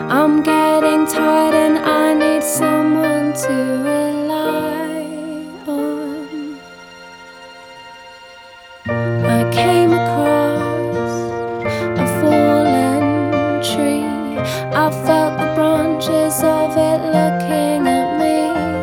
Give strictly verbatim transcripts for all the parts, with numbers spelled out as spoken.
I'm getting tired and I need someone to rely on. I came across a fallen tree. I felt the branches of it looking at me.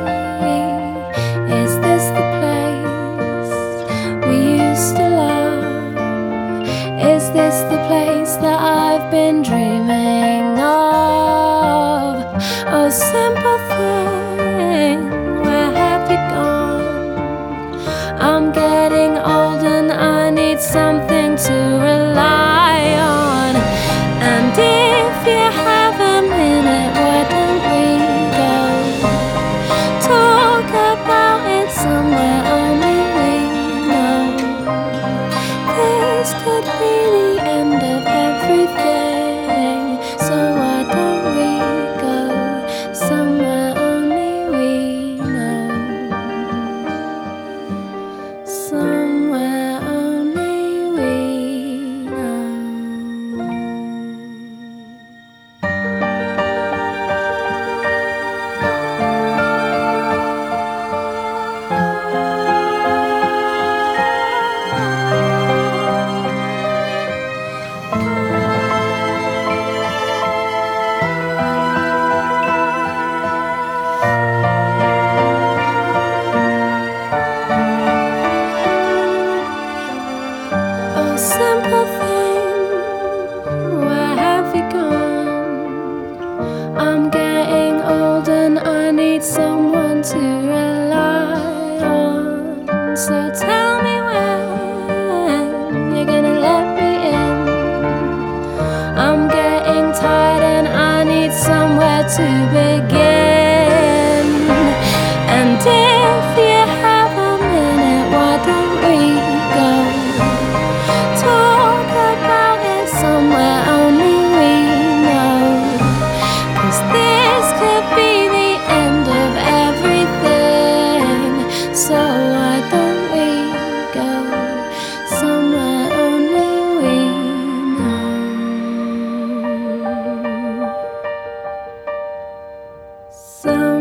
Is this the place we used to love? Is this the place that I've been dreaming of? Oh, simple thing, where have you gone? I'm getting old and I need something to rely on. And if you have a minute, why don't we go talk about it somewhere only we know? This could be the end of everything, so why don't we go somewhere only we know? Somewhere only we know. Oh, simple thing, where have you gone? I'm getting old and I need someone to rely on. So tell me when you're gonna let me in. I'm getting tired and I need somewhere to begin. And if you have a minute, why don't we go talk about it somewhere only we know? 'Cause this could be the end of everything, so why don't we go somewhere only we know? So